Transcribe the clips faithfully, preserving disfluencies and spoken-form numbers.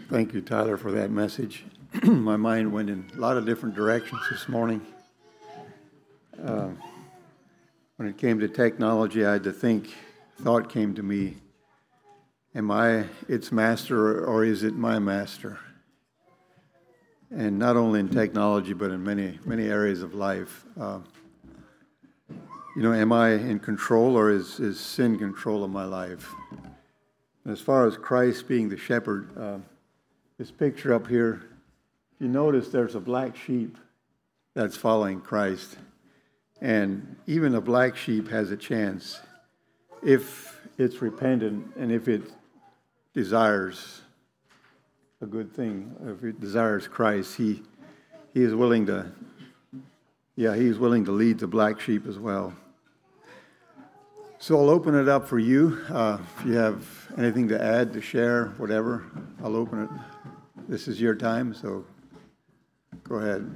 Thank you, Tyler, for that message. My mind went in a lot of different directions this morning. Uh, when it came to technology, I had to think, thought came to me, am I its master or is it my master? And not only in technology, but in many, many areas of life. Uh, you know, am I in control or is, is sin control of my life? And as far as Christ being the shepherd, uh, this picture up here, if you notice there's a black sheep that's following Christ. And even a black sheep has a chance if it's repentant and if it desires a good thing, if it desires Christ, he he is willing to, yeah, he's willing to lead the black sheep as well. So I'll open it up for you. Uh, if you have anything to add, to share, whatever, I'll open it. This is your time, so go ahead.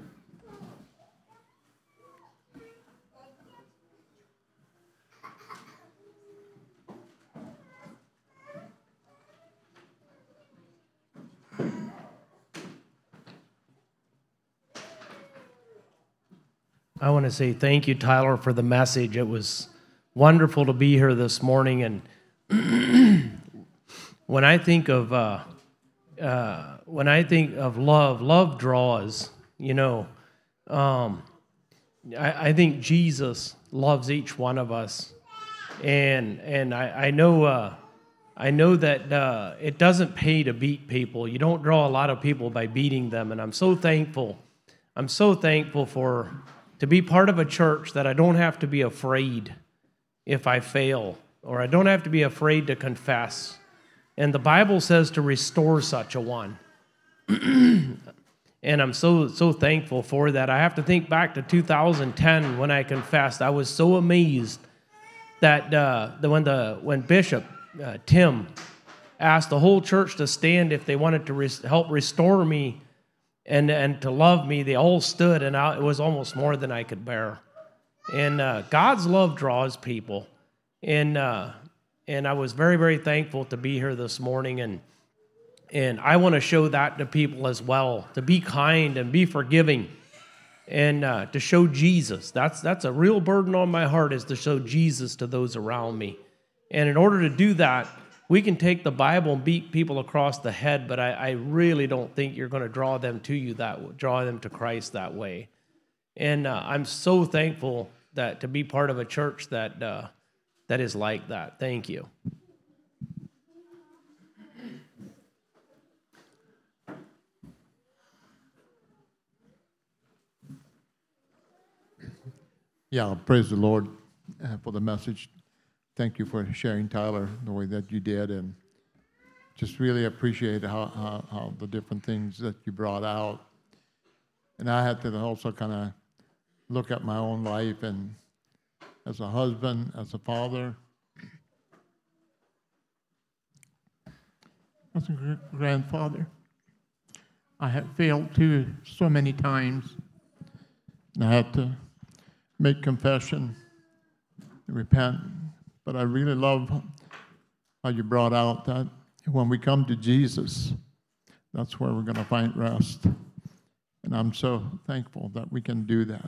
I want to say thank you, Tyler, for the message. It was wonderful to be here this morning. And when I think of uh, uh, when I think of love, love draws. You know, um, I, I think Jesus loves each one of us, and and I, I know uh, I know that uh, it doesn't pay to beat people. You don't draw a lot of people by beating them, and I'm so thankful. I'm so thankful for. To be part of a church that I don't have to be afraid if I fail, or I don't have to be afraid to confess. And the Bible says to restore such a one. And I'm so so thankful for that. I have to think back to two thousand ten when I confessed. I was so amazed that uh, the, when the when Bishop uh, Tim asked the whole church to stand if they wanted to res- help restore me and and to love me, they all stood, and I, it was almost more than I could bear. And uh, God's love draws people, and uh, and I was very very thankful to be here this morning, and and I want to show that to people as well, to be kind and be forgiving, and uh, to show Jesus. That's that's a real burden on my heart, is to show Jesus to those around me, and in order to do that, we can take the Bible and beat people across the head, but I, I really don't think you're going to draw them to you that draw them to Christ that way. And uh, I'm so thankful that to be part of a church that uh, that is like that. Thank you. Yeah, praise the Lord uh, for the message. Thank you for sharing, Tyler, the way that you did, and just really appreciate how, how, how the different things that you brought out. And I had to also kind of look at my own life, and as a husband, as a father, as a gr- grandfather, I have failed too so many times. And I had to make confession, repent. But I really love how you brought out that when we come to Jesus, that's where we're going to find rest. And I'm so thankful that we can do that.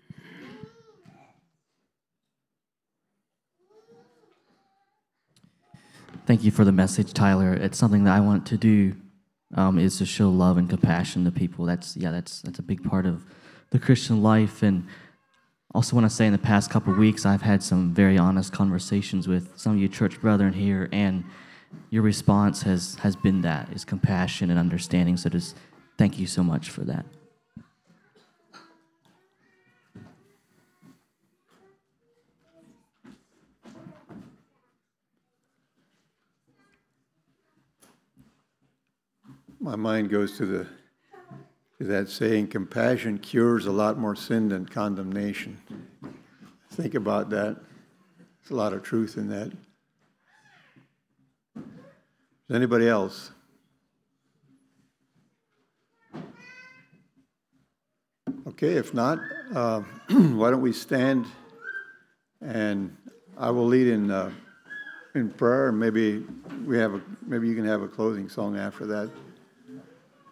Thank you for the message, Tyler. It's something that I want to do, um, is to show love and compassion to people. That's yeah, that's that's a big part of the Christian life. And also want to say in the past couple of weeks, I've had some very honest conversations with some of you church brethren here, and your response has, has been that, is compassion and understanding. So just thank you so much for that. My mind goes to the to that saying, compassion cures a lot more sin than condemnation. Think about that. There's a lot of truth in that. Is anybody else? Okay, if not, uh, why don't we stand, and I will lead in uh, in prayer, and maybe we have a maybe you can have a closing song after that.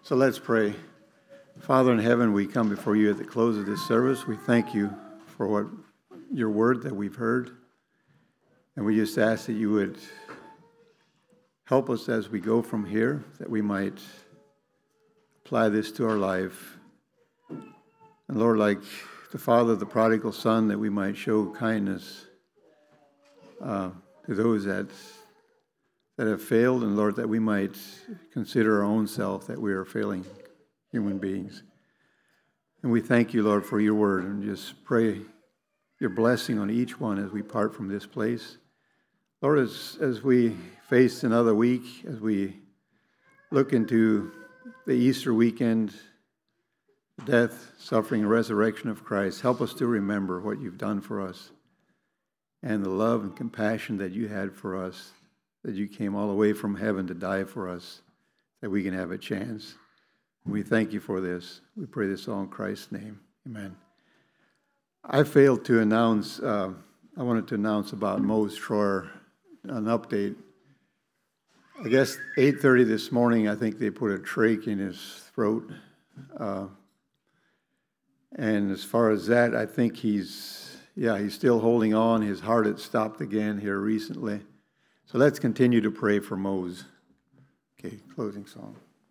So let's pray. Father in heaven, we come before you at the close of this service. We thank you for what your word that we've heard. And we just ask that you would help us as we go from here, that we might apply this to our life. And Lord, like the father of the prodigal son, that we might show kindness uh, to those that that have failed, and Lord, that we might consider our own self that we are failing human beings. And we thank you, Lord, for your word, and just pray your blessing on each one as we part from this place. Lord, as, as we face another week, as we look into the Easter weekend, death, suffering, and resurrection of Christ, help us to remember what you've done for us and the love and compassion that you had for us, that you came all the way from heaven to die for us, that we can have a chance. We thank you for this. We pray this all in Christ's name. Amen. I failed to announce, uh, I wanted to announce about Mose Troyer, an update. I guess eight thirty this morning, I think they put a trach in his throat. Uh, and as far as that, I think he's, yeah, he's still holding on. His heart had stopped again here recently. So let's continue to pray for Mose. Okay, closing song.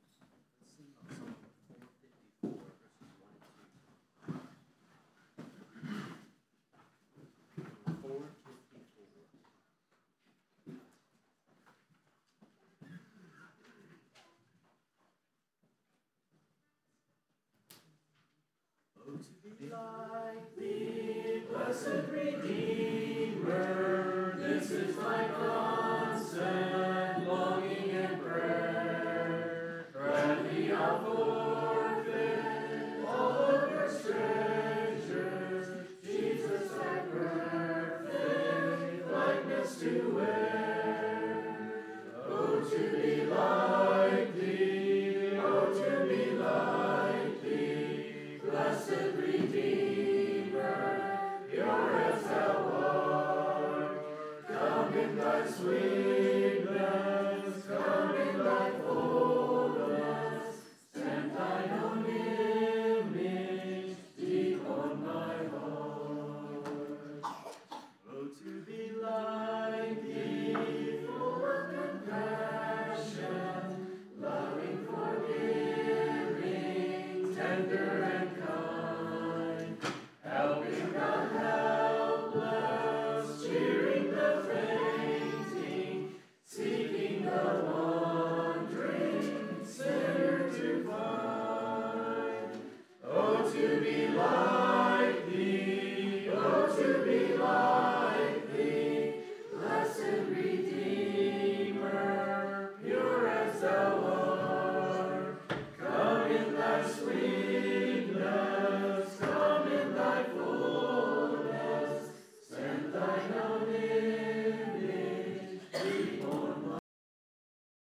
Like thee, blessed Redeemer, this is my constant longing and prayer. Grant me I'll forfeit all of earth's treasures, Jesus thy perfect likeness to wear. Oh, to be like thee, oh, to be like thee, blessed Redeemer, pure as thou art. Come in thy sweetness, come in thy fullness, send thine own image deep on my heart. Oh, to be like thee, full of compassion, loving, forgiving, tender and kind, helping the helpless, cheering the fainting, seeking the wandering sinner to find. Oh, to be like thee, oh, to be like